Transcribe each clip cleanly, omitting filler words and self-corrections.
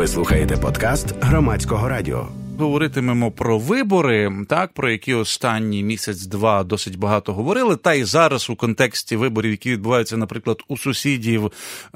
Ви слухаєте подкаст Громадського радіо. Говоритимемо про вибори, так, про які останній місяць-два досить багато говорили, та й зараз у контексті виборів, які відбуваються, наприклад, у сусідів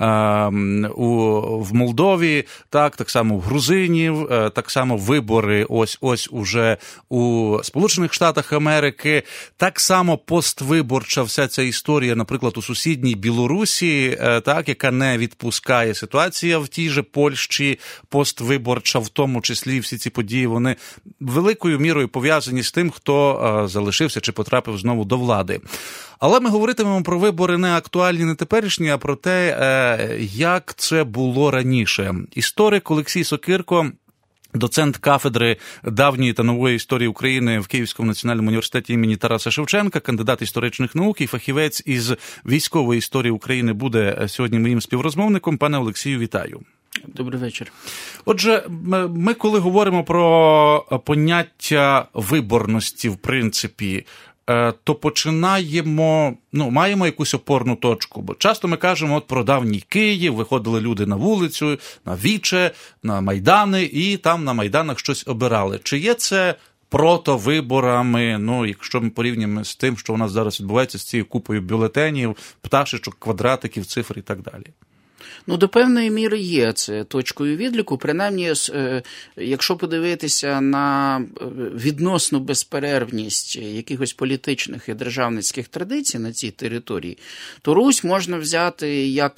в Молдові, так само в грузинів, так само вибори ось уже у Сполучених Штатах Америки, так само поствиборча вся ця історія, наприклад, у сусідній Білорусі, так, яка не відпускає ситуація в тій же Польщі, поствиборча, в тому числі всі ці події, вони великою мірою пов'язані з тим, хто залишився чи потрапив знову до влади. Але ми говоритимемо про вибори не актуальні, не теперішні, а про те, як це було раніше. Історик Олексій Сокирко, доцент кафедри давньої та нової історії України в Київському національному університеті імені Тараса Шевченка, кандидат історичних наук і фахівець із військової історії України, буде сьогодні моїм співрозмовником. Пане Олексію, вітаю. Добрий вечір. Отже, ми коли говоримо про поняття виборності, в принципі, то починаємо, маємо якусь опорну точку. Бо часто ми кажемо от про давній Київ, виходили люди на вулицю, на Віче, на Майдани, і там на Майданах щось обирали. Чи є це протовиборами, якщо ми порівнюємо з тим, що у нас зараз відбувається з цією купою бюлетенів, пташечок, квадратиків, цифр і так далі? До певної міри є це точкою відліку. Принаймні, якщо подивитися на відносну безперервність якихось політичних і державницьких традицій на цій території, то Русь можна взяти як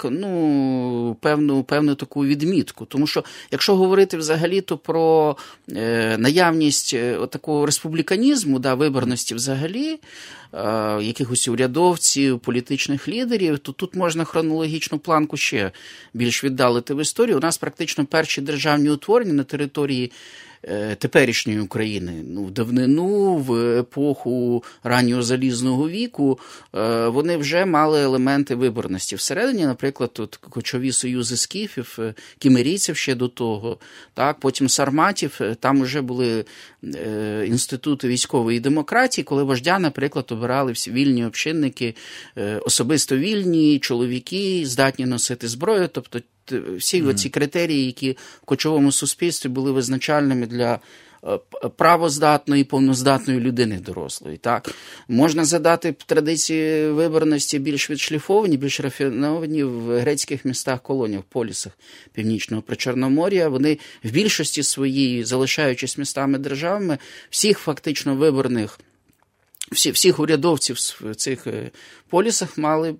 певну таку відмітку. Тому що, якщо говорити взагалі-то про наявність такого республіканізму, виборності взагалі, якихось урядовців, політичних лідерів, то тут можна хронологічну планку ще більш віддалити в історію. У нас практично перші державні утворення на території теперішньої України, в давнину, в епоху раннього залізного віку, вони вже мали елементи виборності. Всередині, наприклад, тут кочові союзи скіфів, кімерійців ще до того, так, потім сарматів, там вже були інститути військової демократії, коли вождя, наприклад, обирали всі вільні общинники, особисто вільні, чоловіки, здатні носити зброю, тобто всі оці критерії, які в кочовому суспільстві були визначальними для правоздатної і повноздатної людини дорослої. Так? Можна задати традиції виборності більш відшліфовані, більш рафіновані в грецьких містах-колоніях, полісах Північного Причорномор'я. Вони в більшості своїй, залишаючись містами-державами, всіх фактично виборних, всіх урядовців в цих полісах мали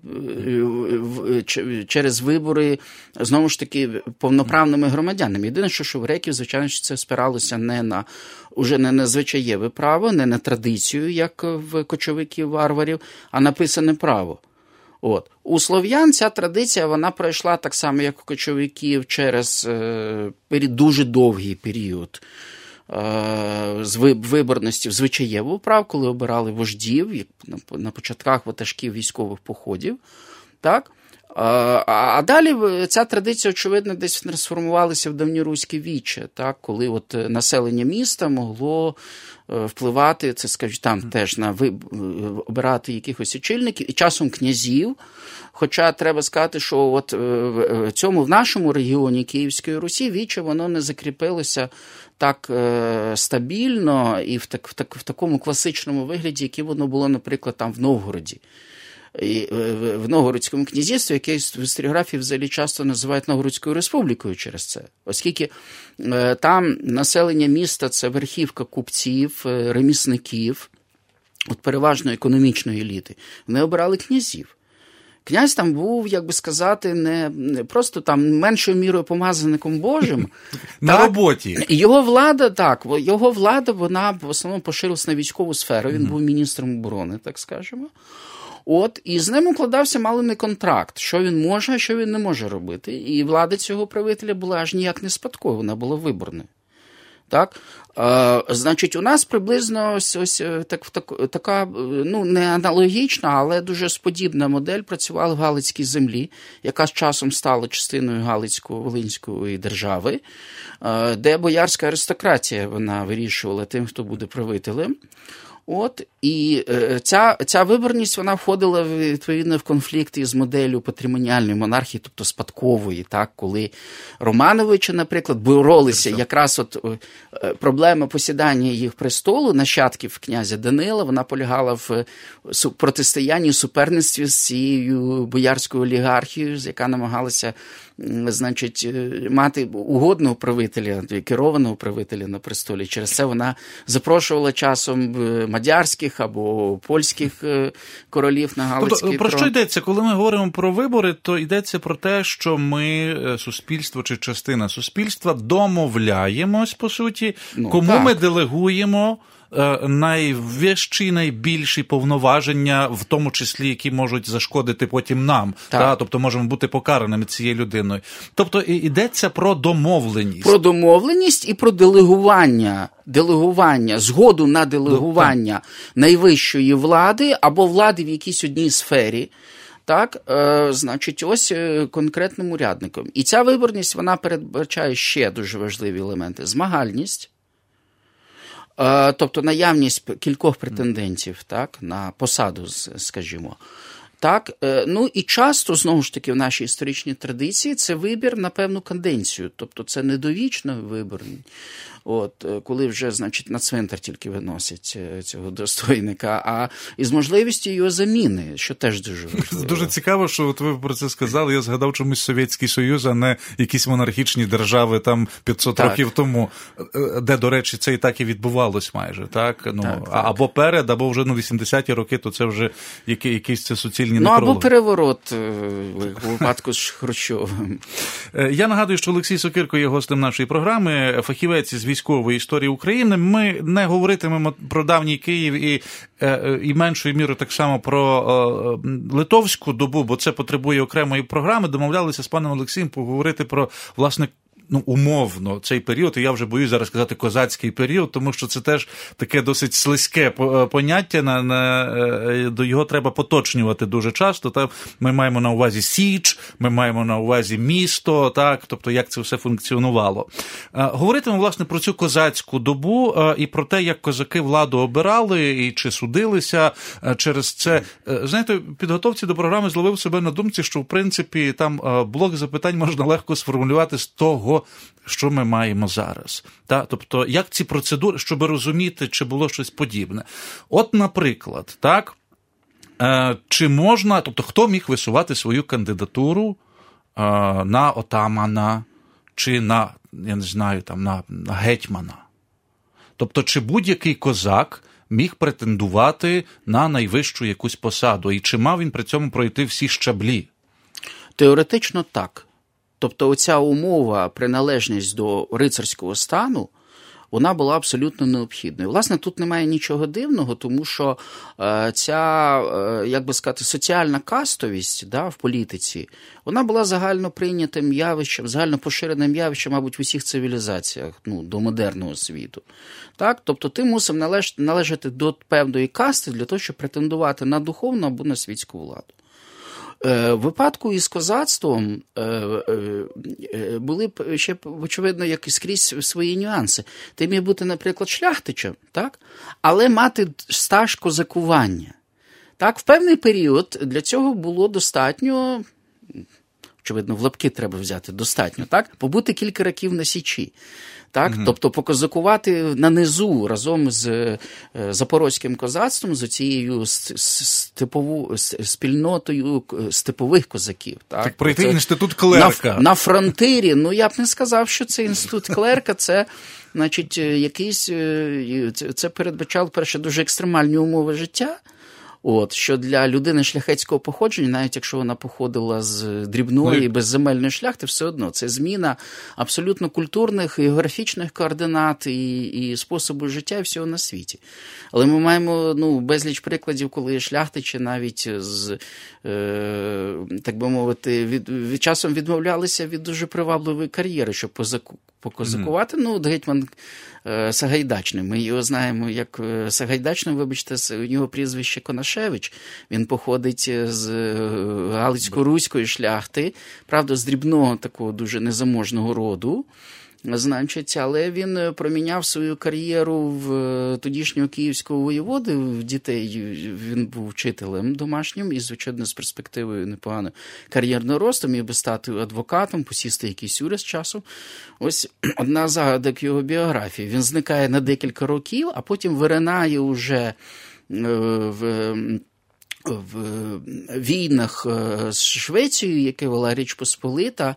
через вибори, знову ж таки, повноправними громадянами. Єдине, що в греків, звичайно, це спиралося уже не на звичаєве право, не на традицію, як в кочовиків-варварів, а написане право. У слов'ян ця традиція, вона пройшла так само, як у кочовиків, через дуже довгий період з виборності в звичаєву прав, коли обирали вождів на початках ватажків військових походів. Так? А далі ця традиція, очевидно, десь трансформувалася в давньоруське віче, так? Коли населення міста могло впливати, це, скажімо, там теж обирати якихось очільників, і часом князів. Хоча треба сказати, що в нашому регіоні Київської Русі віче, воно не закріпилося так стабільно і в такому класичному вигляді, який воно було, наприклад, там в Новгороді. І в Новгородському князівстві, яке в історіографії взагалі часто називають Новгородською республікою через це. Оскільки там населення міста – це верхівка купців, ремісників, переважно економічної еліти. Вони обирали князів. Князь там був, як би сказати, не просто там меншою мірою помазаником Божим. На роботі. Його влада, вона в основному поширилась на військову сферу. Він був міністром оборони, так скажемо. І з ним укладався малений контракт, що він може, а що він не може робити. І влада цього правителя була аж ніяк не спадкова, вона була виборною. Так? Значить, у нас приблизно така, не аналогічна, але дуже сподібна модель працювала в Галицькій землі, яка з часом стала частиною Галицько-Волинської держави, де боярська аристократія, вона вирішувала тим, хто буде правителем. І ця виборність, вона входила відповідно в конфлікт із моделлю патримоніальної монархії, тобто спадкової, так, коли Романовичі, наприклад, боролися якраз проблема посідання їх престолу, нащадків князя Данила, вона полягала в протистоянні, суперництві з цією боярською олігархією, яка намагалася, значить, мати угодного правителя, керованого правителя на престолі. Через це вона запрошувала часом мадярських або польських королів на Галицький трон. Про що йдеться? Коли ми говоримо про вибори, то йдеться про те, що ми, суспільство чи частина суспільства, домовляємось, по суті, кому ми делегуємо найвищі, найбільші повноваження, в тому числі, які можуть зашкодити потім нам. Тобто можемо бути покараними цією людиною. Тобто йдеться про домовленість. Про домовленість і про делегування, згоду на делегування найвищої влади або влади в якійсь одній сфері. Так, значить, ось конкретним урядником. І ця виборність, вона передбачає ще дуже важливі елементи. Змагальність, тобто наявність кількох претендентів, так, на посаду, скажімо. Так, ну і часто, знову ж таки, в нашій історичній традиції це вибір на певну каденцію, тобто це не довічно вибір, коли вже, значить, на цвинтар тільки виносять цього достойника, а із можливістю його заміни, що теж дуже важливо. Дуже цікаво, що от ви про це сказали, я згадав чомусь Совєтський Союз, а не якісь монархічні держави там 500 років тому, де, до речі, це і так і відбувалось майже, так? Або перед, або вже 80-ті роки, то це вже якісь це суцільні некрологи. Або переворот у випадку з Хрущовим. Я нагадую, що Олексій Сокирко є гостем нашої програми, фахівець з військової історії України. Ми не говоритимемо про давній Київ і меншою мірою так само про литовську добу, бо це потребує окремої програми. Домовлялися з паном Олексієм поговорити про, власне, умовно, цей період, і я вже боюсь зараз сказати козацький період, тому що це теж таке досить слизьке поняття, до його треба поточнювати дуже часто. Так? Ми маємо на увазі Січ, ми маємо на увазі місто, так? Тобто як це все функціонувало. Говоритимемо, власне, про цю козацьку добу і про те, як козаки владу обирали і чи судилися через це. Знаєте, в підготовці до програми зловив себе на думці, що, в принципі, там блок запитань можна легко сформулювати з того, що ми маємо зараз. Тобто, як ці процедури, щоб розуміти, чи було щось подібне. От, наприклад, так, чи можна, тобто, хто міг висувати свою кандидатуру на отамана, чи на, я не знаю, там, на гетьмана? Тобто, чи будь-який козак міг претендувати на найвищу якусь посаду, і чи мав він при цьому пройти всі щаблі? Теоретично так. Тобто оця умова, приналежність до рицарського стану, вона була абсолютно необхідною. Власне, тут немає нічого дивного, тому що ця, як би сказати, соціальна кастовість в політиці, вона була загально прийнятим явищем, загально поширеним явищем, мабуть, в усіх цивілізаціях, до модерного світу. Так? Тобто ти мусив належати до певної касти для того, щоб претендувати на духовну або на світську владу. В випадку із козацтвом були ще, очевидно, як і скрізь свої нюанси. Ти міг бути, наприклад, шляхтичем, так? Але мати стаж козакування. Так? В певний період для цього було достатньо, очевидно, в лапки треба взяти, достатньо, так? Побути кілька років на Січі. Так? Тобто покозакувати на низу разом з запорозьким козацтвом, з цією спільнотою степових козаків. Так пройти інститут клерка. На фронтирі, я б не сказав, що це інститут клерка, це, значить, якийсь, це передбачало, перше, дуже екстремальні умови життя. Що для людини шляхетського походження, навіть якщо вона походила з дрібної, безземельної шляхти, все одно це зміна абсолютно культурних, географічних координат і способу життя і всього на світі. Але ми маємо безліч прикладів, коли шляхтичі навіть так би мовити, від часом відмовлялися від дуже привабливої кар'єри, щоб покозакувати. Гетьман Сагайдачний. Ми його знаємо як Сагайдачний, вибачте, у нього прізвище Конашевич. Він походить з Галицько-руської шляхти, правда, з дрібного такого дуже незаможного роду. Значить, але він проміняв свою кар'єру в тодішнього київського воєводи, в дітей він був вчителем домашнім і, звичайно, з перспективою непоганою кар'єрного росту, міг би стати адвокатом, посісти якийсь уряд з часу. Ось одна з загадок його біографії. Він зникає на декілька років, а потім виринає уже в війнах з Швецією, яке вела Річ Посполита,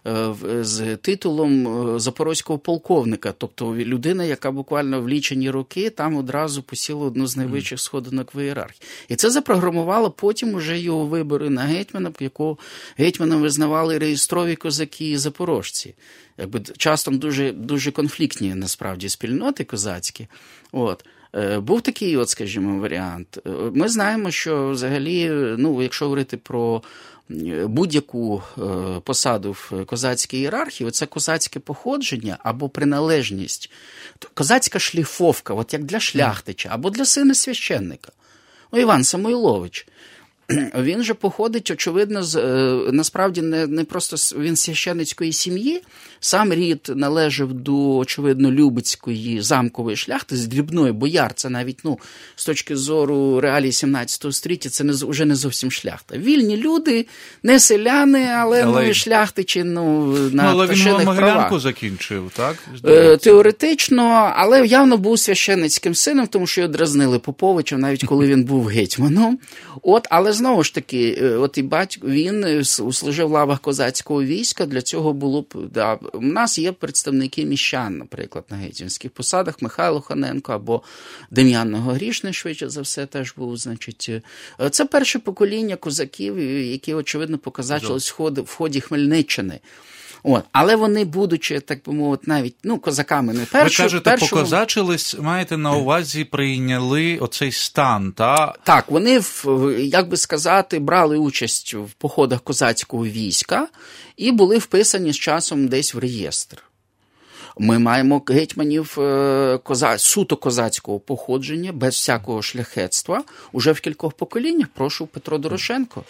з титулом запорозького полковника. Тобто людина, яка буквально в лічені роки там одразу посіла одну з найвищих сходинок в ієрархії. І це запрограмувало потім уже його вибори на гетьмана, якого гетьманом визнавали реєстрові козаки і запорожці. Якби часто дуже, дуже конфліктні, насправді, спільноти козацькі. От. Був такий, от, скажімо, варіант. Ми знаємо, що взагалі, ну, якщо говорити про будь-яку посаду в козацькій ієрархії, це козацьке походження або приналежність, козацька шліфовка, от як для шляхтича, або для сина священника. Ну, Іван Самойлович. Він же походить, очевидно, насправді не просто він з священницької сім'ї, сам рід належав до, очевидно, Любецької замкової шляхти, з дрібної, бояр, це навіть, ну, з точки зору реалій 17 століття, це вже не зовсім шляхта. Вільні люди, не селяни, але і шляхтичі, на але пташиних він правах. Могилянку закінчив, так? Теоретично, але явно був священницьким сином, тому що його дразнили Поповичем, навіть коли він був гетьманом. Але знову ж таки, от і батько, він служив в лавах козацького війська, для цього було б, да, у нас є представники міщан, наприклад, на гетьманських посадах, Михайло Ханенко або Дем'ян Многогрішний, швидше за все, теж був, значить, це перше покоління козаків, які, очевидно, покозачились в ході Хмельниччини. Але вони, будучи, так би мовити, навіть, козаками не першого... Ви кажете, покозачились, маєте на увазі, прийняли оцей стан, та? Так, вони, як би сказати, брали участь в походах козацького війська і були вписані з часом десь в реєстр. Ми маємо гетьманів суто козацького походження, без всякого шляхетства, уже в кількох поколіннях. Прошу, Петро Дорошенко.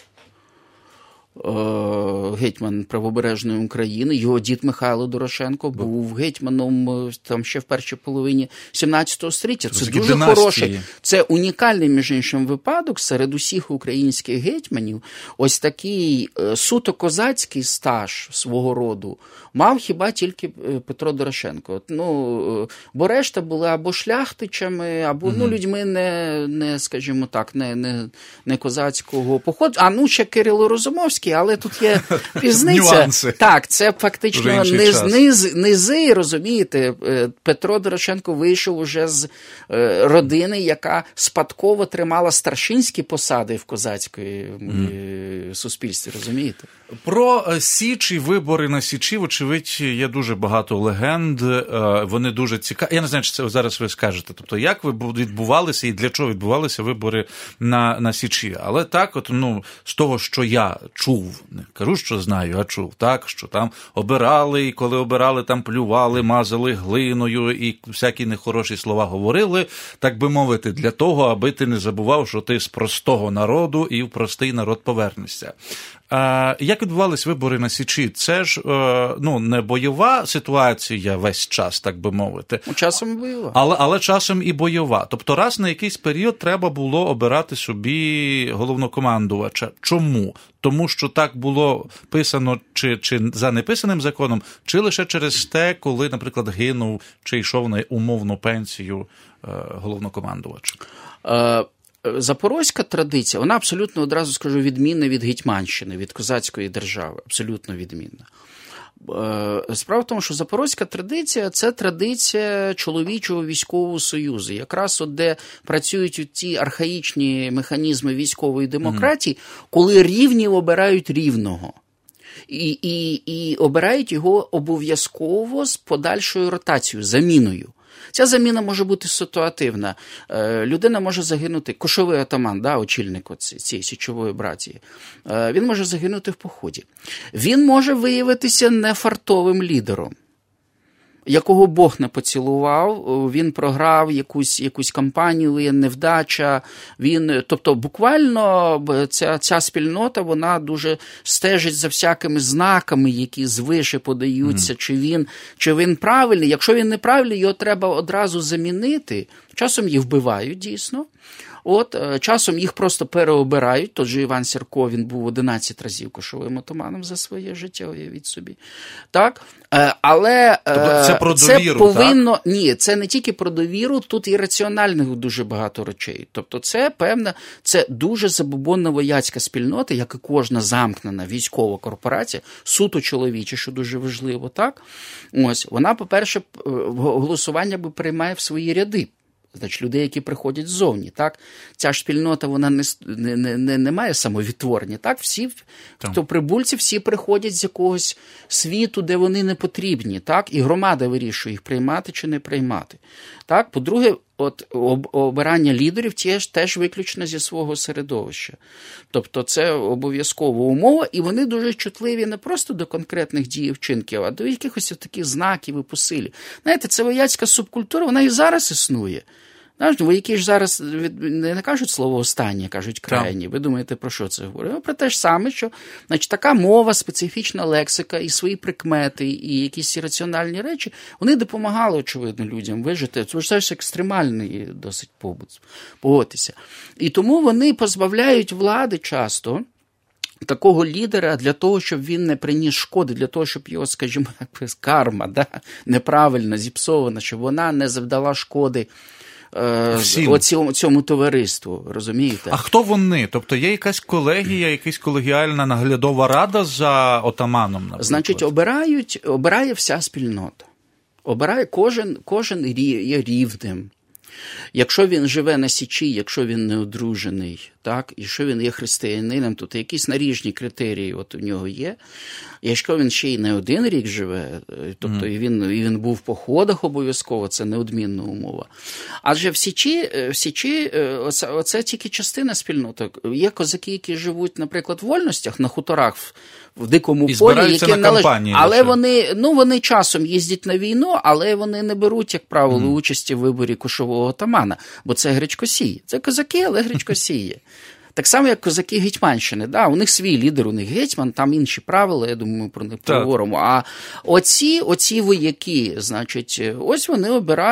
Гетьман Правобережної України, його дід Михайло Дорошенко був гетьманом там ще в першій половині 17 століття. Це дуже хороший, це унікальний, між іншим, випадок серед усіх українських гетьманів. Ось такий суто козацький стаж свого роду мав хіба тільки Петро Дорошенко. Бо решта були або шляхтичами, або людьми не, скажімо так, не козацького походу. Ще Кирило Розумовський, але тут є різниця. Нюанси. Так, це фактично низи, розумієте. Петро Дорошенко вийшов уже з родини, яка спадково тримала старшинські посади в козацької суспільстві, розумієте? Про Січ і вибори на Січі, вочевидь, є дуже багато легенд, вони дуже цікаві. Я не знаю, чи це зараз ви скажете. Тобто, як відбувалися і для чого відбувалися вибори на Січі. Але так, з того, що я чув, не кажу, що знаю, а чув, так, що там обирали, і коли обирали, там плювали, мазали глиною і всякі нехороші слова говорили, так би мовити, для того, аби ти не забував, що ти з простого народу і в простий народ повернешся. Як відбувались вибори на Січі? Це ж не бойова ситуація весь час, так би мовити. Часом бойова. Але часом і бойова. Тобто раз на якийсь період треба було обирати собі головнокомандувача. Чому? Тому що так було писано чи за неписаним законом, чи лише через те, коли, наприклад, гинув чи йшов на умовну пенсію головнокомандувач? Запорозька традиція, вона абсолютно, одразу скажу, відмінна від Гетьманщини, від козацької держави. Абсолютно відмінна. Справа в тому, що запорозька традиція – це традиція чоловічого військового союзу. Якраз де працюють ті архаїчні механізми військової демократії, коли рівні обирають рівного. І обирають його обов'язково з подальшою ротацією, заміною. Ця заміна може бути ситуативна. Людина може загинути, кошовий атаман, очільник цієї січової братії, він може загинути в поході. Він може виявитися нефартовим лідером. якого Бог не поцілував, він програв якусь кампанію, невдача, тобто буквально ця спільнота, вона дуже стежить за всякими знаками, які звише подаються, чи він правильний. Якщо він неправильний, його треба одразу замінити. Часом їх вбивають, дійсно. Часом їх просто переобирають. Тот же Іван Сірко, він був 11 разів кошовим отаманом за своє життя, уявіть собі. Так? Але це про довіру, повинно... Так? Ні, це не тільки про довіру, тут і раціональних дуже багато речей. Тобто це дуже забобонна вояцька спільнота, як і кожна замкнена військова корпорація, суто чоловіча, що дуже важливо, так? Вона, по-перше, голосування приймає в свої ряди. Значить, людей, які приходять ззовні, так? Ця ж спільнота, вона не має самовідтворення, так? Хто прибульці, всі приходять з якогось світу, де вони не потрібні, так? І громада вирішує їх приймати чи не приймати. Так? По-друге, обирання лідерів теж виключно зі свого середовища. Тобто це обов'язкова умова, і вони дуже чутливі не просто до конкретних дій і вчинків, а до якихось таких знаків і посилів. Знаєте, це вояцька субкультура, вона і зараз існує. Вояки ж зараз не кажуть слово останнє, кажуть крайні. Ви думаєте, про що це говорить? Про те ж саме, що така мова, специфічна лексика і свої прикмети, і якісь раціональні речі, вони допомагали, очевидно, людям вижити. Це ж екстремальний досить побут, погодьтеся. І тому вони позбавляють влади часто такого лідера для того, щоб він не приніс шкоди, для того, щоб його, скажімо, карма, неправильно зіпсована, щоб вона не завдала шкоди цьому товариству, розумієте? А хто вони? Тобто є якась колегія, якась колегіальна наглядова рада за отаманом, наприклад? Значить, обирає вся спільнота. Обирає кожен є рівним. Якщо він живе на Січі, якщо він не одружений, так, і що він є християнином, то якісь наріжні критерії у нього є. Якщо він ще й не один рік живе, тобто і він був в походах обов'язково, це неодмінна умова. Адже в Січі оце тільки частина спільноти. Є козаки, які живуть, наприклад, в вольностях, на хуторах, в дикому полі, які належать. Але вони часом їздять на війну, але вони не беруть, як правило, участі в виборі кошового отамана, бо це гречкосії. Це козаки, але гречкосії. Так само, як козаки Гетьманщини. Да, у них свій лідер, у них гетьман, там інші правила, я думаю, ми про них поговоримо. А оці вояки, значить, ось вони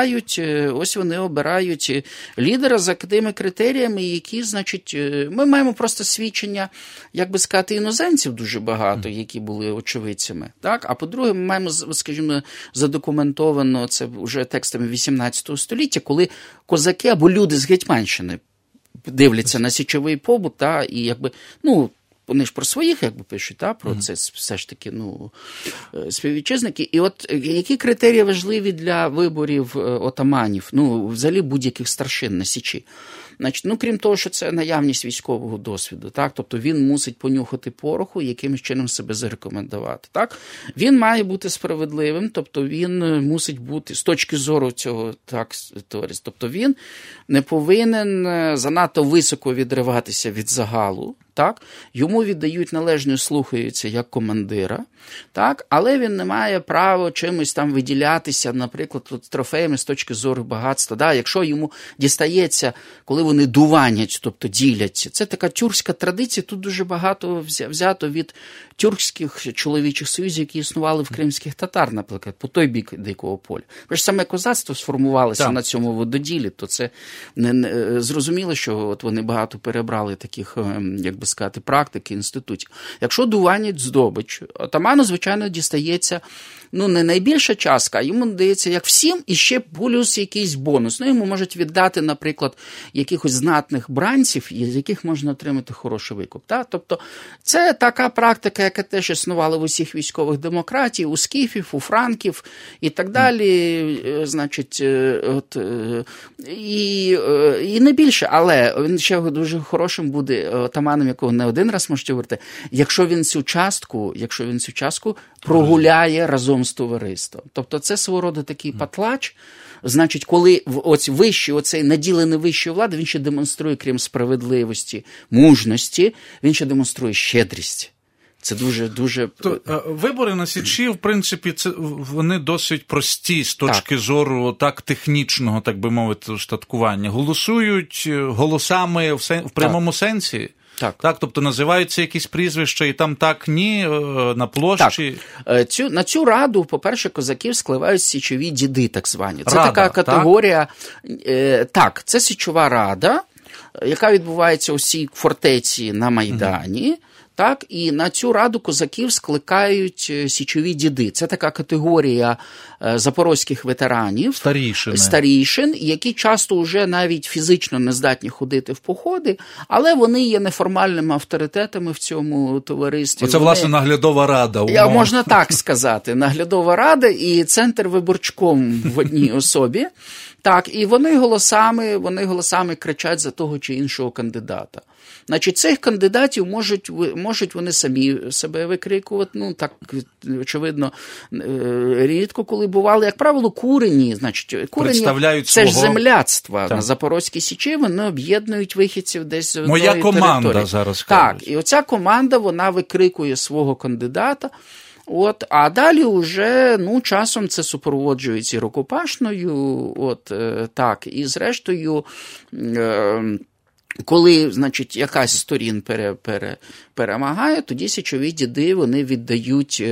обирають лідера за тими критеріями, які, значить, ми маємо просто свідчення, як би сказати, іноземців дуже багато, які були очевидцями. Так? А по-друге, ми маємо, скажімо, задокументовано це вже текстами 18 століття, коли козаки або люди з Гетьманщини дивляться на січовий побут, і якби, вони ж про своїх якби пишуть, про це все ж таки, співвітчизники. І от які критерії важливі для виборів отаманів, взагалі будь-яких старшин на Січі? Значить, крім того, що це наявність військового досвіду, так? Тобто він мусить понюхати пороху і якимось чином себе зарекомендувати. Так? Він має бути справедливим, тобто він мусить бути, з точки зору цього товариства, тобто він не повинен занадто високо відриватися від загалу. Так? Йому віддають належне, слухаються як командира, так? Але він не має права чимось там виділятися, наприклад, трофеями з точки зору багатства. Да? Якщо йому дістається, коли вони дуванять, тобто діляться, це така тюркська традиція, тут дуже багато взято від тюркських чоловічих союзів, які існували в кримських татар, наприклад, по той бік Дикого поля. Бо ж саме козацтво сформувалося на цьому вододілі, то це зрозуміло, що от вони багато перебрали таких, як би сказати, практики, інститутів. Якщо дуванять здобич, отаману, звичайно, дістається, не найбільша частка, а йому дається як всім, і ще плюс якийсь бонус. Йому можуть віддати, наприклад, якихось знатних бранців, з яких можна отримати хороший викуп. Так? Тобто це така практика, яка теж існувала в усіх військових демократій, у скіфів, у франків і так далі. Значить, і не більше, але він ще дуже хорошим буде отаманом, якого не один раз можете говорити, якщо він цю частку прогуляє разом з товариством. Тобто це свого роду такий патлач. Значить, коли оцей наділений вищою владою, він ще демонструє, крім справедливості, мужності, він ще демонструє щедрість. Це дуже... Вибори на Січі, в принципі, вони досить прості з точки зору технічного, так би мовити, устаткування. Голосують голосами в прямому сенсі? Так, тобто називаються якісь прізвища і там так, ні, на площі? Так. На цю раду, по-перше, козаків скливають січові діди, так звані. Це така категорія... Так, це січова рада, яка відбувається у цій фортеці на Майдані. Так, і на цю раду козаків скликають січові діди. Це така категорія запорозьких ветеранів, старішин, які часто вже навіть фізично не здатні ходити в походи, але вони є неформальними авторитетами в цьому товаристві. Оце, власне, наглядова рада. Можна так сказати. Наглядова рада і центр виборчком в одній особі. Так, і вони голосами кричать за того чи іншого кандидата. Значить, цих кандидатів можуть вони самі себе викрикувати, так, очевидно, рідко коли бували. Як правило, курені, це ж земляцтва на Запорозькій Січі, вони об'єднують вихідців десь з одної території. Моя команда зараз кажуть. Так, і оця команда, вона викрикує свого кандидата. А далі вже, часом це супроводжується і рукопашною, так, і зрештою, коли, значить, якась з сторін перемагає, тоді січові діди, вони віддають,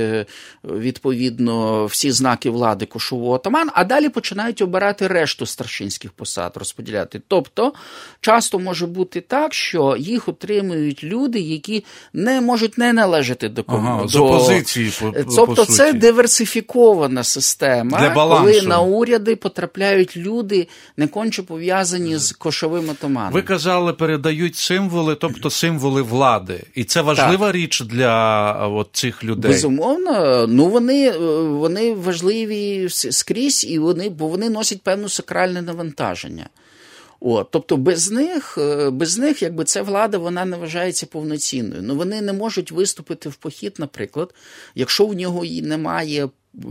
відповідно, всі знаки влади кошового отамана, а далі починають обирати решту старшинських посад, розподіляти. Тобто, часто може бути так, що їх отримують люди, які не можуть не належати до з опозиції, Тобто, це диверсифікована система, для балансу. Коли на уряди потрапляють люди, не конче пов'язані з кошовим отаманом. Ви казали, передають символи, тобто символи влади. І це важлива річ для цих людей? Безумовно. Вони важливі скрізь, бо вони носять певне сакральне навантаження. Тобто без них якби ця влада, вона не вважається повноцінною. Вони не можуть виступити в похід, наприклад, якщо в нього і немає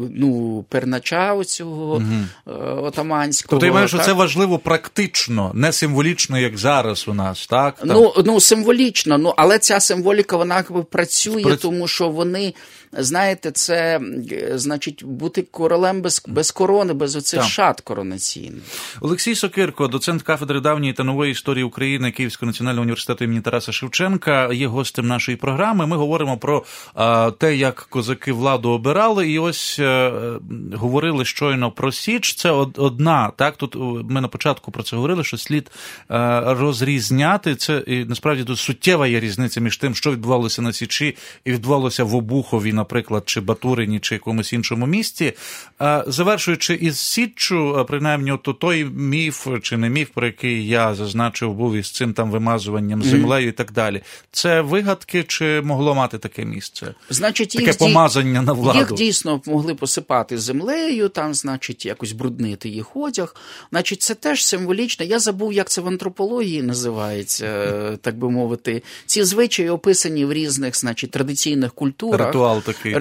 пернача оцього отаманського. Тобто я маю, що це важливо практично, не символічно, як зараз у нас, так? Символічно, але ця символіка, вона працює, тому що вони, знаєте, це, значить, бути королем без корони, без оцих шат коронаційних. Олексій Сокирко, доцент кафедри давньої та нової історії України Київського національного університету імені Тараса Шевченка, є гостем нашої програми. Ми говоримо про те, як козаки владу обирали, і ось говорили щойно про Січ. Це одна, так? Тут ми на початку про це говорили, що слід розрізняти. Це, і насправді, тут суттєва є різниця між тим, що відбувалося на Січі і відбувалося в Обухові, наприклад, чи Батурині, чи якомусь іншому місті. Завершуючи із Січчю, принаймні, той міф, чи не міф, про який я зазначив, був із цим там вимазуванням землею і так далі. Це вигадки, чи могло мати таке місце? Значить, таке помазання на владу? Їх дійсно могли посипати землею, там, значить, якось бруднити їх одяг. Значить, це теж символічно. Я забув, як це в антропології називається, так би мовити. Ці звичаї описані в різних, значить, традиційних культурах. Ритуал такий,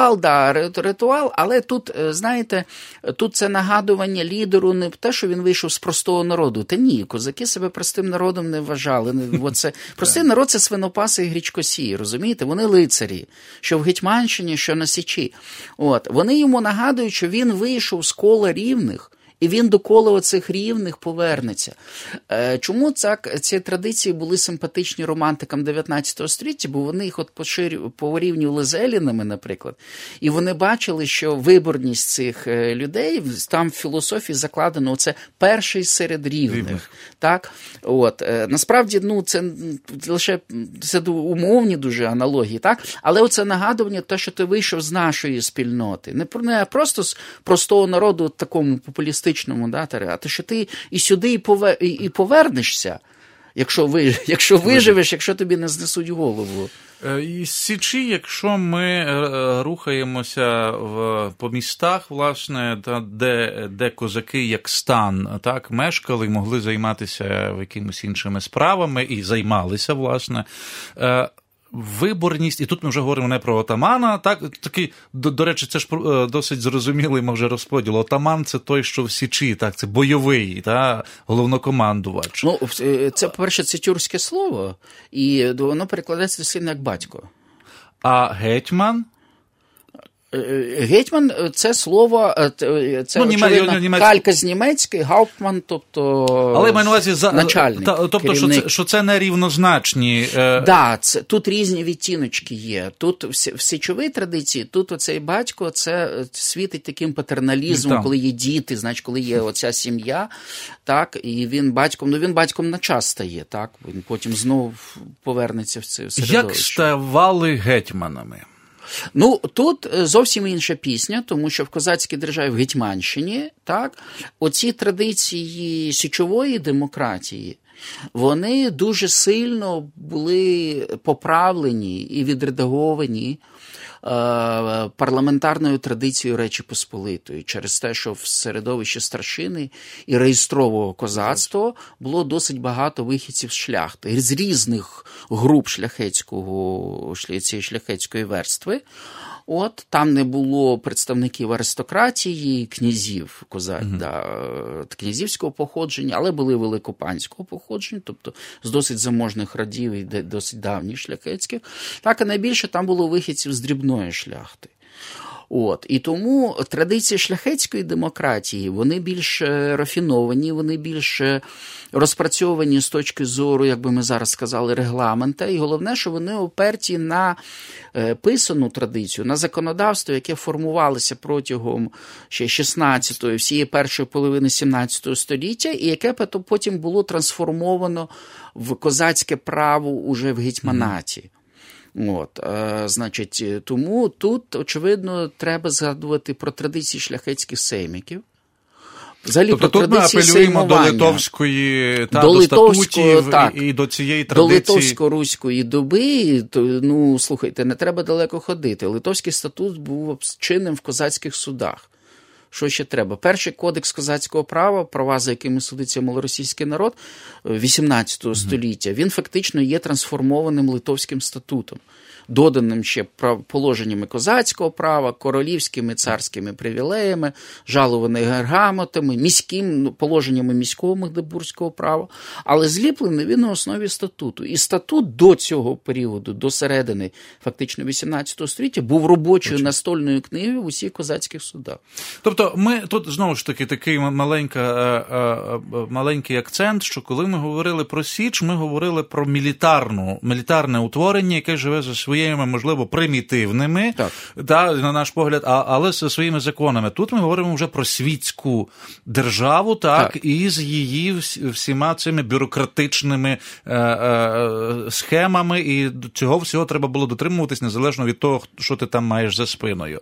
ритуал, але тут, знаєте, тут це нагадування лідеру не те, що він вийшов з простого народу. Та ні, козаки себе простим народом не вважали. Простий народ – це свинопаси і гречкосії, розумієте? Вони лицарі, що в Гетьманщині, що на Січі. Вони йому нагадують, що він вийшов з кола рівних, і він до кола оцих рівних повернеться. Чому ці традиції були симпатичні романтикам 19 століття? Бо вони їх порівнювали з елінами, наприклад. І вони бачили, що виборність цих людей, там в філософії закладено оце перший серед рівних. Так? Насправді, це лише це умовні дуже аналогії, так? Але оце нагадування, те, що ти вийшов з нашої спільноти. Не просто з простого народу такому популістичному, а те, що ти і сюди і повернешся, якщо виживеш, якщо тобі не знесуть голову. Із Січі, якщо ми рухаємося по містах, власне, де козаки як стан, так, мешкали, могли займатися якимись іншими справами і займалися, власне, виборність, і тут ми вже говоримо не про отамана, так, такий, до речі, це ж досить зрозумілий, може, розподіл. Отаман – це той, що в Січі, так, це бойовий, так, головнокомандувач. Це, по-перше, це тюркське слово, і воно перекладається дослівно як батько. А гетьман? Гетьман – це слово, це очевидно калька з німецької, гауптман, тобто але маю на увазі начальник, тобто, що це не рівнозначні. Да, тут різні відтіночки є. Тут в січовій традиції, тут оцей батько, це світить таким патерналізмом, коли є діти, значить, коли є оця сім'я, так, і він батьком на час стає, так, він потім знову повернеться в це середовище. Як ставали гетьманами? Ну, тут зовсім інша пісня, тому що в козацькій державі, в Гетьманщині, так, оці традиції січової демократії, вони дуже сильно були поправлені і відредаговані парламентарною традицією Речі Посполитої, через те, що в середовищі старшини і реєстрового козацтва було досить багато вихідців з шляхти, з різних груп цієї шляхетської верстви. От, там не було представників аристократії, князів, князівського походження, але були великопанського походження, тобто з досить заможних родів і досить давніх шляхетських. Так, і найбільше там було вихідців з дрібної шляхти. От, і тому традиції шляхетської демократії, вони більш рафіновані, вони більш розпрацьовані з точки зору, як би ми зараз сказали, регламента. І головне, що вони оперті на писану традицію, на законодавство, яке формувалося протягом ще 16-ї, всієї першої половини 17 століття, і яке потім було трансформовано в козацьке право уже в гетьманаті. От, значить, тому тут, очевидно, треба згадувати про традиції шляхетських сеймиків. Взагалі, тобто тут ми апелюємо до литовської, до статутів і до цієї традиції. До литовсько-руської доби, ну, слухайте, не треба далеко ходити. Литовський статут був чинним в козацьких судах. Що ще треба? Перший кодекс козацького права, права, за якими судиться малоросійський народ, 18 століття, він фактично є трансформованим литовським статутом, доданим ще положеннями козацького права, королівськими царськими привілеями, жалованими грамотами, положеннями міського магдебурзького права, але зліплений він на основі статуту. І статут до цього періоду, до середини фактично 18 століття, був робочою настольною книгою в усіх козацьких судах. Тобто ми тут, знову ж таки, такий маленький акцент, що коли ми говорили про Січ, ми говорили про мілітарне утворення, яке живе за своїми, можливо, примітивними, на наш погляд, але зі своїми законами. Тут ми говоримо вже про світську державу, і з її всіма цими бюрократичними схемами, і цього всього треба було дотримуватись, незалежно від того, що ти там маєш за спиною.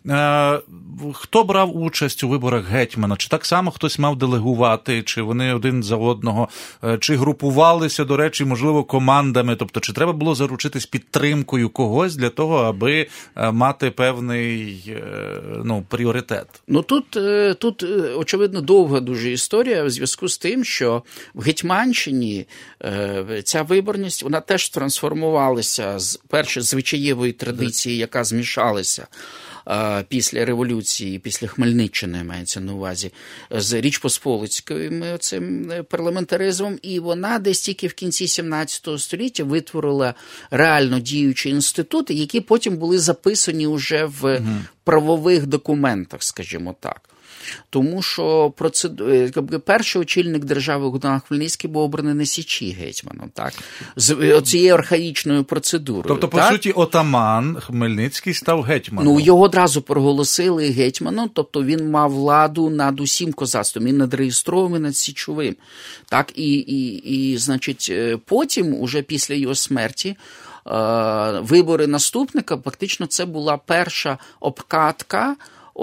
Хто брав участь у виборах гетьмана? Чи так само хтось мав делегувати, чи вони один за одного, чи групувалися, до речі, можливо, командами, тобто чи треба було заручитись підтримкою когось для того, аби мати певний пріоритет? Ну, тут, очевидно, довга дуже історія в зв'язку з тим, що в Гетьманщині ця виборність, вона теж трансформувалася з звичаєвої традиції, яка змішалася після революції, після Хмельниччини, мається на увазі, з Річ-Посполицьким цим парламентаризмом, і вона десь тільки в кінці 17 століття витворила реально діючі інститути, які потім були записані вже в правових документах, скажімо так. Тому що перший очільник держави Богдан Хмельницький був обраний на Січі гетьманом, так? З цією архаїчною процедурою. Тобто, по суті, отаман Хмельницький став гетьманом. Ну, його одразу проголосили гетьманом, тобто він мав владу над усім козацтвом, і над реєстровим, і над січовим. Так, і значить, потім, уже після його смерті, вибори наступника, фактично, це була перша обкатка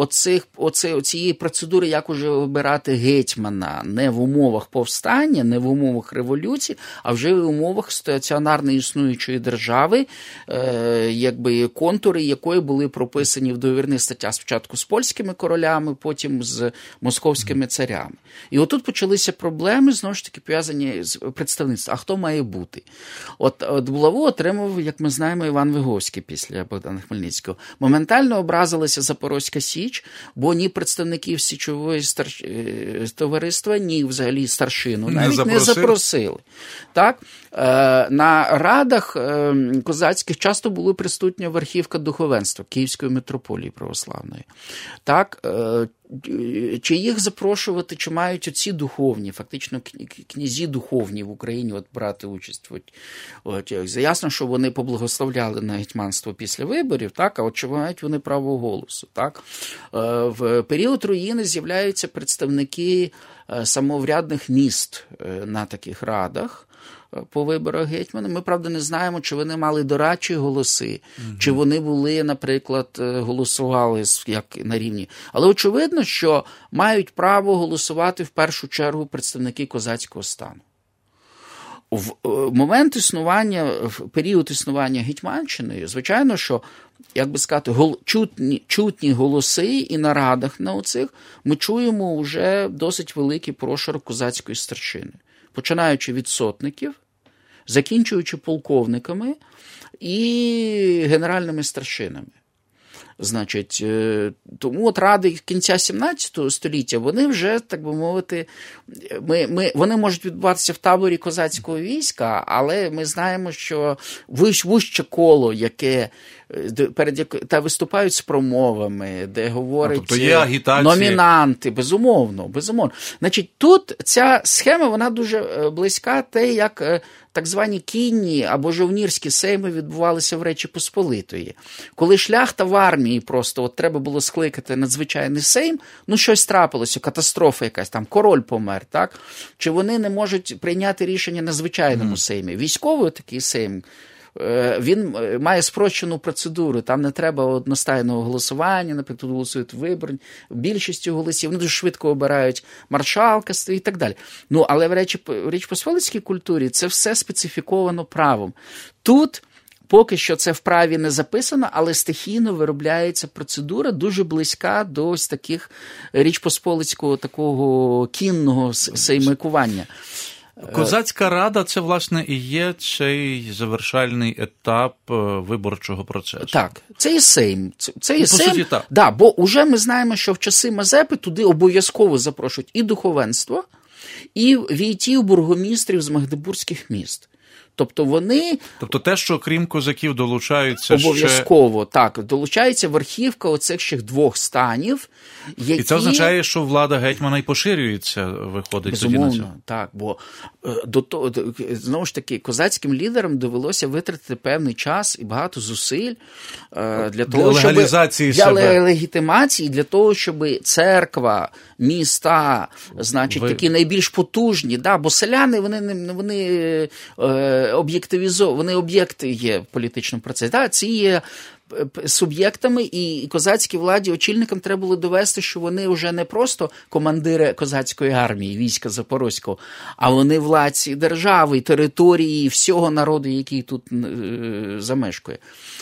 оцієї процедури, як уже обирати гетьмана не в умовах повстання, не в умовах революції, а вже в умовах стаціонарно існуючої держави, якби контури якої були прописані в договірних статтях спочатку з польськими королями, потім з московськими царями. І отут почалися проблеми, знову ж таки, пов'язані з представництвом. А хто має бути? От булаву отримав, як ми знаємо, Іван Виговський після Богдана Хмельницького. Моментально образилася Запорозька Січ, річ, бо ні представників Січової товариства, ні взагалі старшину навіть не запросили. Так? На радах козацьких часто була присутня верхівка духовенства Київської митрополії православної. Так? Чи їх запрошувати, чи мають оці духовні, фактично князі духовні в Україні брати участь? Ясно, що вони поблагословляли на гетьманство після виборів, так? А от чи мають вони право голосу? Так? В період руїни з'являються представники самоврядних міст на таких радах по виборах гетьмана. Ми, правда, не знаємо, чи вони мали дорадчі голоси, чи вони були, наприклад, голосували як на рівні. Але очевидно, що мають право голосувати в першу чергу представники козацького стану. В момент існування, в період існування Гетьманщини, звичайно, що, як би сказати, чутні голоси і на радах на оцих ми чуємо вже досить великий прошарок козацької старшини. Починаючи від сотників, закінчуючи полковниками і генеральними старшинами. Значить, тому от ради кінця 17 століття, вони вже, так би мовити, вони можуть відбуватися в таборі козацького війська, але ми знаємо, що вище коло, яке та виступають з промовами, де говорять номінанти, безумовно. Значить, тут ця схема, вона дуже близька те, як так звані кінні або жовнірські сейми відбувалися в Речі Посполитої. Коли шляхта в армії просто от треба було скликати надзвичайний сейм, щось трапилося, катастрофа якась, там король помер, так? Чи вони не можуть прийняти рішення на звичайному сеймі? Військовий такий сейм, він має спрощену процедуру, там не треба одностайного голосування, наприклад, голосують виборні, більшістю голосів, вони дуже швидко обирають маршалка і так далі. Але в Річ Посполитській культурі це все специфіковано правом. Тут поки що це в праві не записано, але стихійно виробляється процедура дуже близька до ось таких річпосполицького такого кінного сеймикування. Козацька рада – це, власне, і є цей завершальний етап виборчого процесу. Так, це і сейм. Це і по сейм. Суті, так. Да, бо вже ми знаємо, що в часи Мазепи туди обов'язково запрошують і духовенство, і війтів бургомістрів з магдебурзьких міст. Тобто те, що крім козаків долучаються обов'язково, так, долучається верхівка оцих ще двох станів, які... І це означає, що влада гетьмана й поширюється, виходить. Безумовно, тоді на це. Так, бо знову ж таки, козацьким лідерам довелося витратити певний час і багато зусиль для того, легалізації для легітимації, для того, щоб церква, міста, значить, такі найбільш потужні, бо селяни, вони вони об'єкти є в політичному процесі. Ці є суб'єктами, і козацькій владі, очільникам треба було довести, що вони вже не просто командири козацької армії, війська Запорозького, а вони владці держави, території, всього народу, який тут замешкує.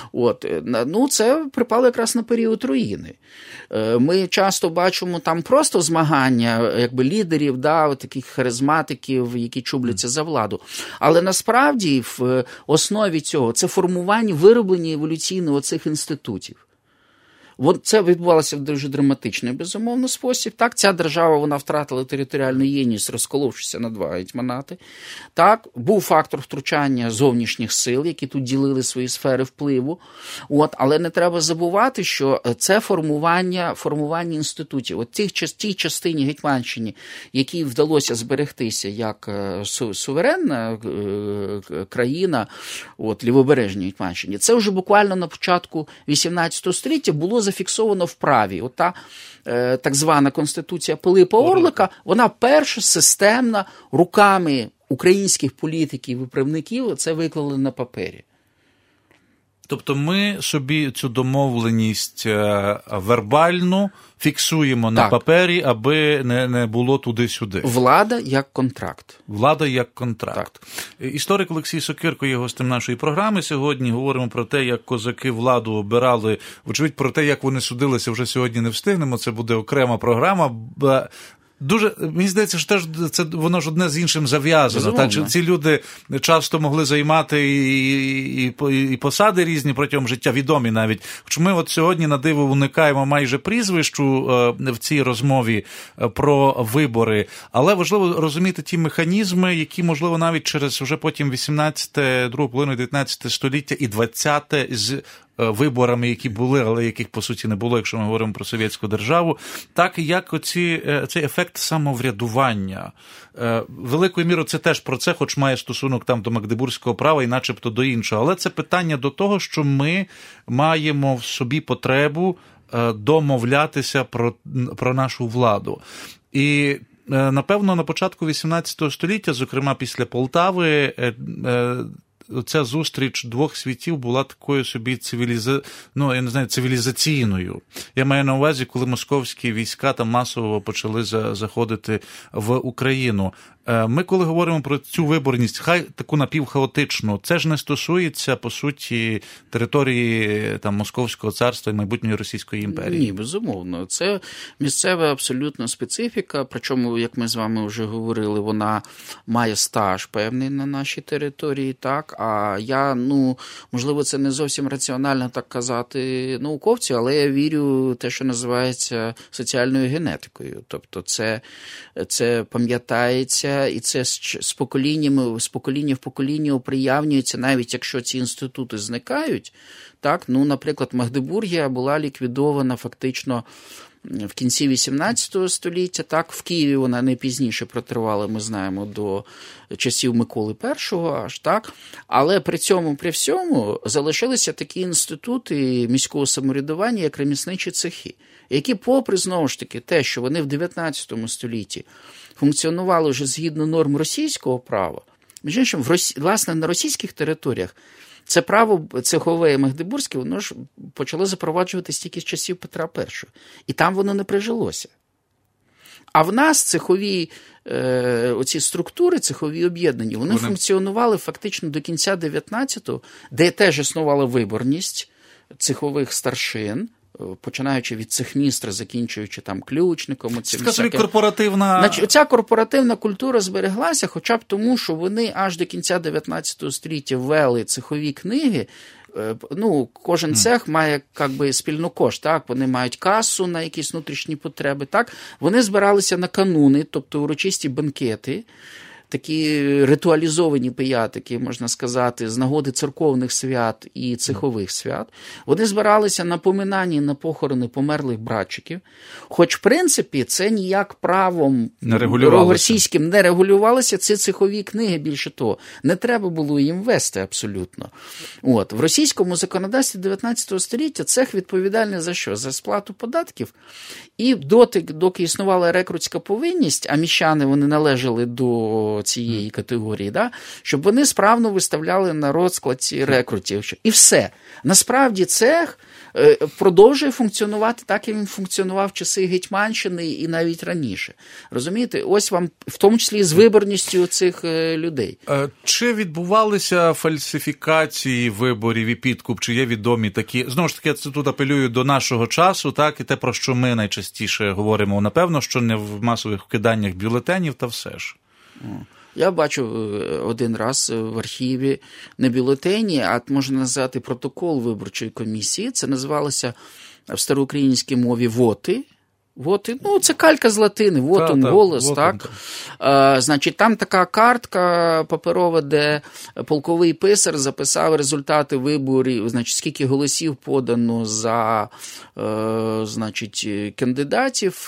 Це припало якраз на період руїни. Ми часто бачимо там просто змагання лідерів, таких харизматиків, які чубляться за владу. Але насправді в основі цього це формування, вироблення еволюційно оцих інститутів. Це відбувалося в дуже драматичний, безумовно, спосіб. Так, ця держава, вона втратила територіальну єдність, розколовшися на два гетьманати. Так, був фактор втручання зовнішніх сил, які тут ділили свої сфери впливу. Але не треба забувати, що це формування інститутів. Тій частині Гетьманщини, якій вдалося зберегтися як суверенна країна, лівобережній Гетьманщині, це вже буквально на початку 18 століття було зафіксовано в праві. Ота так звана Конституція Пилипа Орлика, вона перша системна руками українських політиків і правників це виклали на папері. Тобто ми собі цю домовленість вербальну фіксуємо на папері, аби не було туди-сюди. Влада як контракт. Влада як контракт. Так. Історик Олексій Сокирко є гостем нашої програми. Сьогодні говоримо про те, як козаки владу обирали. Вочевидь, про те, як вони судилися, вже сьогодні не встигнемо. Це буде окрема програма. Мені здається, що теж це воно ж одне з іншим зав'язано. Так, що ці люди часто могли займати і посади різні протягом життя, відомі навіть. Хоч ми от сьогодні на диво уникаємо майже прізвищу в цій розмові про вибори, але важливо розуміти ті механізми, які, можливо, навіть через вже потім 18-те, другу половину 19 століття і 20-те з виборами, які були, але яких, по суті, не було, якщо ми говоримо про совєтську державу, так як цей ефект самоврядування. Великою мірою це теж про це, хоч має стосунок там до Магдебурзького права і начебто до іншого. Але це питання до того, що ми маємо в собі потребу домовлятися про нашу владу. І напевно, на початку 18 століття, зокрема після Полтави, ця зустріч двох світів була такою собі цивілізаційною. Я маю на увазі, коли московські війська там масово почали заходити в Україну. Ми, коли говоримо про цю виборність, хай таку напівхаотичну, це ж не стосується, по суті, території там Московського царства і майбутньої Російської імперії. Ні, безумовно. Це місцева абсолютно специфіка, причому, як ми з вами вже говорили, вона має стаж певний на нашій території, так, а я, можливо, це не зовсім раціонально так казати науковцю, але я вірю в те, що називається соціальною генетикою. Тобто це пам'ятається, і це з покоління в покоління оприявнюється, навіть якщо ці інститути зникають. Так, наприклад, Магдебургія була ліквідована фактично в кінці 18 століття, так, в Києві вона не пізніше протривала, ми знаємо, до часів Миколи І аж, так, але при всьому залишилися такі інститути міського самоврядування, як ремісничі цехи, які попри, знову ж таки, те, що вони в 19 столітті функціонували вже згідно норм російського права, між іншим, власне, на російських територіях це право цехове і магдебурзьке, воно ж почало запроваджуватись тільки з часів Петра І. І там воно не прижилося. А в нас цехові оці структури, цехові об'єднання, вони функціонували фактично до кінця 19-го, де теж існувала виборність цехових старшин, починаючи від цехмістра, закінчуючи там ключником. Ця корпоративна культура збереглася, хоча б тому, що вони аж до кінця 19 століття ввели цехові книги. Кожен цех має спільну кошт, так, вони мають касу на якісь внутрішні потреби, так, вони збиралися на кануни, тобто урочисті бенкети, такі ритуалізовані пиятики, можна сказати, з нагоди церковних свят і цехових свят. Вони збиралися на поминання, на похорони померлих братчиків. Хоч, в принципі, це ніяк правом російським не регулювалося, це цехові книги, більше того. Не треба було їм вести абсолютно. В російському законодавстві 19 століття цех відповідальний за що? За сплату податків. І доки існувала рекрутська повинність, а міщани вони належали до цієї категорії, да, щоб вони справно виставляли на розклад ці рекрутів. І все. Насправді цех продовжує функціонувати так, як він функціонував в часи Гетьманщини і навіть раніше. Розумієте? Ось вам, в тому числі з виборністю цих людей. Чи відбувалися фальсифікації виборів і підкуп, чи є відомі такі? Знову ж таки, я тут апелюю до нашого часу, так, і те, про що ми найчастіше говоримо. Напевно, що не в масових вкиданнях бюлетенів, та все ж. Я бачив один раз в архіві не бюлетені, а можна назвати протокол виборчої комісії. Це називалося в староукраїнській мові «воти». Воти, це калька з латини, вотум, голос, так. Значить, там така картка паперова, де полковий писар записав результати виборів, значить, скільки голосів подано за, значить, кандидатів.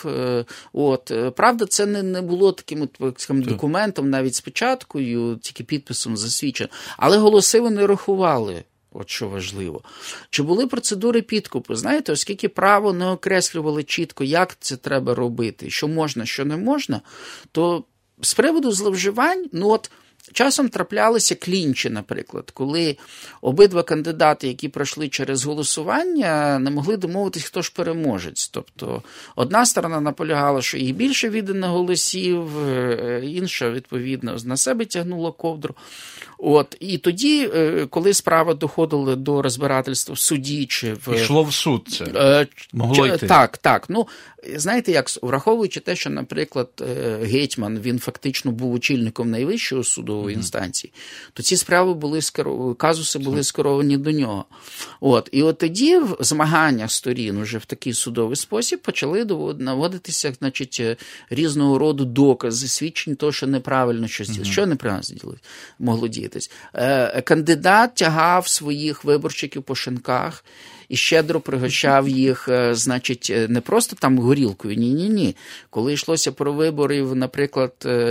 Правда, це не було таким документом, навіть з печаткою, тільки підписом засвідчено. Але голоси вони рахували. От що важливо. Чи були процедури підкупу? Знаєте, оскільки право не окреслювали чітко, як це треба робити, що можна, що не можна, то з приводу зловживань, часом траплялися клінчі, наприклад, коли обидва кандидати, які пройшли через голосування, не могли домовитись, хто ж переможець. Тобто, одна сторона наполягала, що їх більше віддано голосів, інша, відповідно, на себе тягнула ковдру. І тоді, коли справа доходила до розбирательства в суді чи в... Йшло в суд це? Могло йти? Так. Знаєте як, враховуючи те, що, наприклад, гетьман, він фактично був очільником найвищої судової інстанції, то ці справи були казуси були скеровані до нього. І от тоді в змаганнях сторін уже в такий судовий спосіб почали наводитися, значить, різного роду докази, свідчень того, що неправильно щось, що неправильно могло діятись. Кандидат тягав своїх виборчиків по шинках і щедро пригощав їх, значить, не просто там горілкою, ні. Коли йшлося про вибори, наприклад,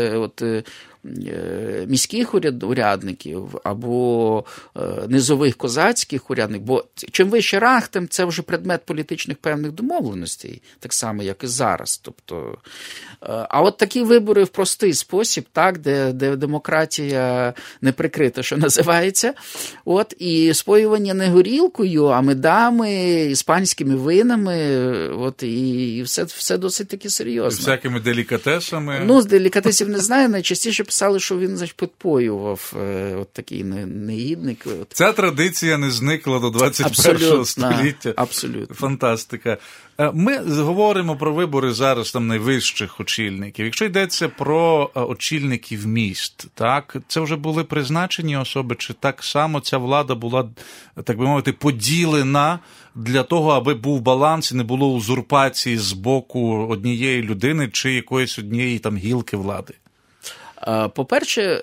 міських урядників або низових козацьких урядників, бо чим вище ранг, тим це вже предмет політичних певних домовленостей, так само, як і зараз. Тобто, а от такі вибори в простий спосіб, так, де демократія не прикрита, що називається, і споювання не горілкою, а медами, іспанськими винами, і все досить таки серйозно. І всякими делікатесами. З делікатесів не знаю, найчастіше писали, що він, значить, підпоював такий негідник. Ця традиція не зникла до 21 століття. Абсолютно. Фантастика. Ми говоримо про вибори зараз там найвищих очільників. Якщо йдеться про очільників міст, так, це вже були призначені особи, чи так само ця влада була, так би мовити, поділена для того, аби був баланс і не було узурпації з боку однієї людини чи якоїсь однієї там гілки влади? По-перше,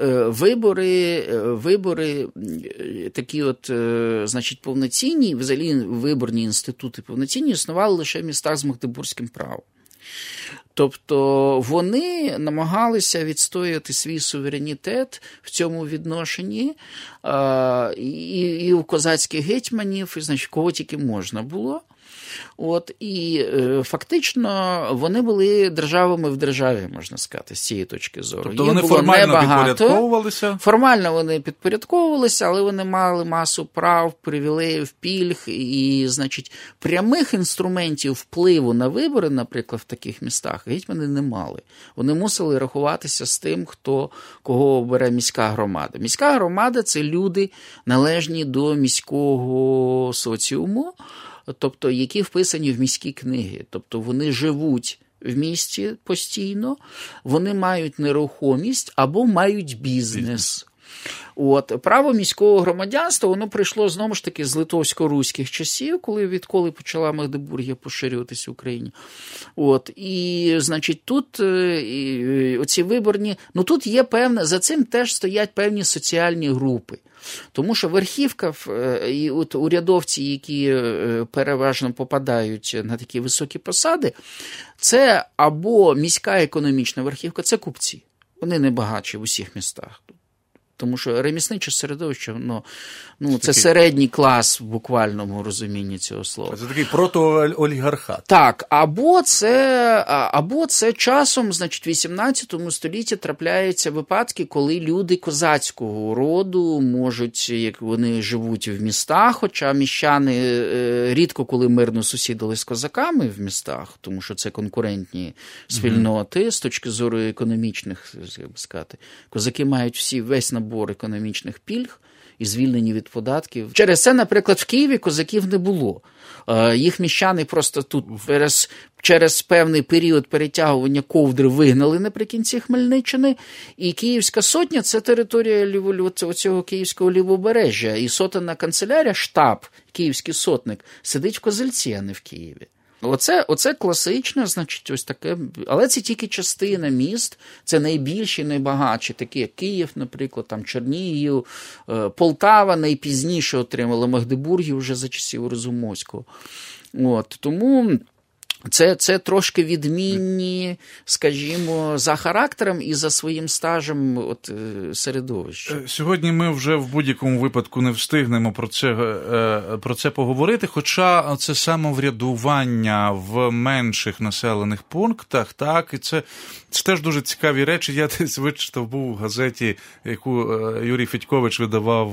вибори такі значить, повноцінні, взагалі виборні інститути повноцінні існували лише в містах з магдебурзьким правом. Тобто вони намагалися відстояти свій суверенітет в цьому відношенні і у козацьких гетьманів, і, значить, кого тільки можна було. І фактично вони були державами в державі, можна сказати, з цієї точки зору. Тобто вони формально підпорядковувалися? Формально вони підпорядковувалися, але вони мали масу прав, привілеїв, пільг і, значить, прямих інструментів впливу на вибори, наприклад, в таких містах, гетьмани не мали. Вони мусили рахуватися з тим, кого обере міська громада. Міська громада – це люди, належні до міського соціуму, тобто які вписані в міські книги. Тобто вони живуть в місті постійно, вони мають нерухомість або мають бізнес. Право міського громадянства, воно прийшло, знову ж таки, з литовсько-руських часів, відколи почала Магдебургія поширюватися в Україні. І, значить, тут оці виборні, тут є певне, за цим теж стоять певні соціальні групи. Тому що верхівка, і урядовці, які переважно попадають на такі високі посади, це або міська економічна верхівка, це купці. Вони не багатші в усіх містах. Тому що ремісниче середовище, це середній клас в буквальному розумінні цього слова. Це такий протоолігархат. Так, або це часом, значить, в 18 столітті трапляються випадки, коли люди козацького роду можуть, як вони живуть в містах, хоча міщани рідко коли мирно сусідили з козаками в містах, тому що це конкурентні спільноти з точки зору економічних, як би сказати. Козаки мають весь набор економічних пільг і звільнені від податків. Через це, наприклад, в Києві козаків не було. Їх міщани просто тут через певний період перетягування ковдри вигнали наприкінці Хмельниччини, і Київська сотня – це територія цього Київського лівобережжя, і сотенна канцелярія, штаб, київський сотник, сидить в Козельці, а не в Києві. Оце класичне, значить, ось таке, але це тільки частина міст, це найбільші, найбагатші, такі як Київ, наприклад, там Чернігів, Полтава найпізніше отримала, Магдебургів вже за часів Розумовського. Тому це трошки відмінні, скажімо, за характером і за своїм стажем середовища. Сьогодні ми вже в будь-якому випадку не встигнемо про це поговорити, хоча це самоврядування в менших населених пунктах, так, і це теж дуже цікаві речі. Я десь вичитав, був у газеті, яку Юрій Федькович видавав,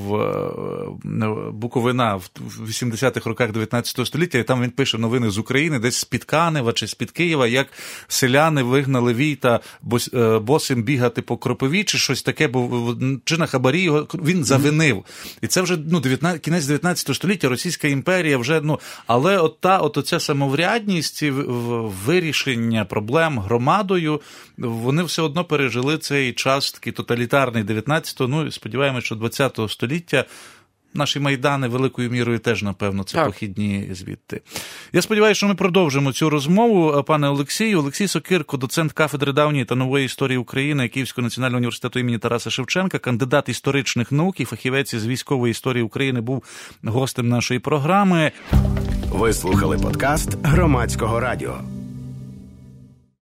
Буковина в 80-х роках 19 століття, і там він пише новини з України, десь з-під Янева чи з-під Києва, як селяни вигнали Війта босим бігати по Кропиві, чи щось таке, бо чи на хабарі його він завинив. І це вже кінець 19 століття, Російська імперія вже, але оця самоврядність, вирішення проблем громадою, вони все одно пережили цей час такий тоталітарний 19-го, сподіваємося, що 20-го століття. Наші майдани великою мірою теж, напевно, це похідні звідти. Я сподіваюся, що ми продовжимо цю розмову, пане Олексію. Олексій Сокирко, доцент кафедри давньої та нової історії України Київського національного університету імені Тараса Шевченка, кандидат історичних наук і фахівець із військової історії України, був гостем нашої програми. Ви слухали подкаст Громадського радіо.